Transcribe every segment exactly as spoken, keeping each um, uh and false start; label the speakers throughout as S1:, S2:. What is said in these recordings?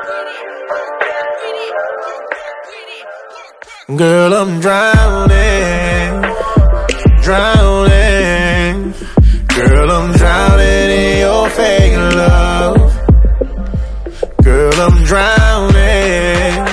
S1: Girl, I'm drowning, drowning. Girl, I'm drowning in your fake love. Girl, I'm drowning,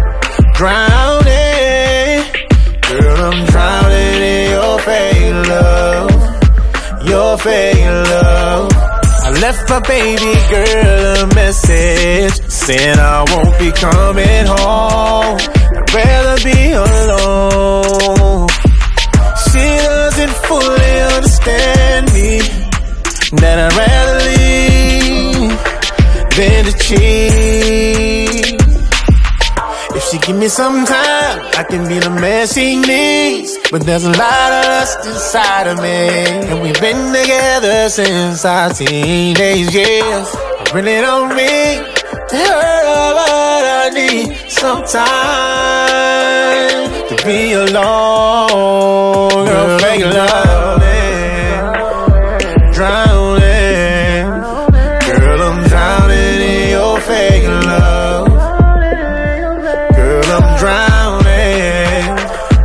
S1: drowning. Girl, I'm drowning in your fake love, your fake love. I left my baby girl a message saying I won't be coming home. I'd rather be alone. She doesn't fully understand me, that I'd rather leave than to cheat. If she give me some time, I can be the man she needs. But there's a lot of lust inside of me, and we've been together since our teenage years. I really don't mean to her, but I need some time to be alone. Girl, fake love, drowning. Girl, I'm drowning in your fake love. Girl, I'm drowning,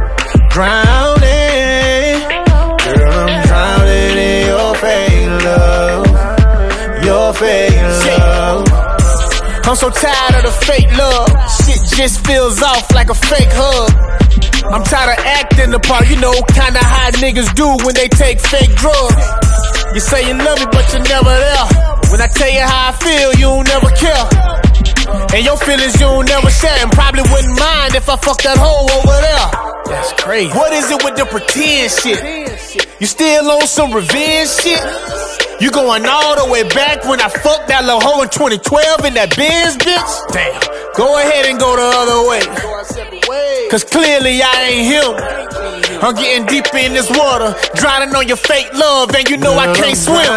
S1: drowning. Girl, I'm drowning in your fake love, your fake love. I'm so tired of the fake love. Shit just feels off like a fake hug. I'm tired of acting the part, you know, kinda how niggas do when they take fake drugs. You say you love me, but you're never there. When I tell you how I feel, you don't never care. And your feelings you don't never share, and probably wouldn't mind if I fucked that hoe over there. That's crazy. What is it with the pretend shit? You still on some revenge shit? You going all the way back when I fucked that little hoe in twenty twelve in that Benz, bitch? Damn. Go ahead and go the other way, cause clearly I ain't him. I'm getting deep in this water, drowning on your fake love, and you know I can't swim.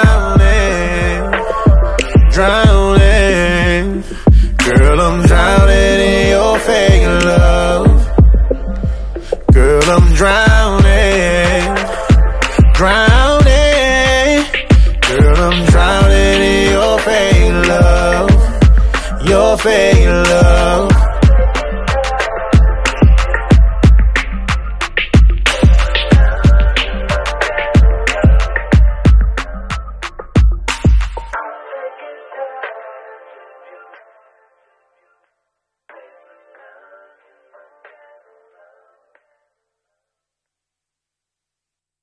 S1: Drowning, girl, I'm drowning in your fake love. Girl, I'm drowning, drowning. Girl, I'm drowning in your fake love, your fake love.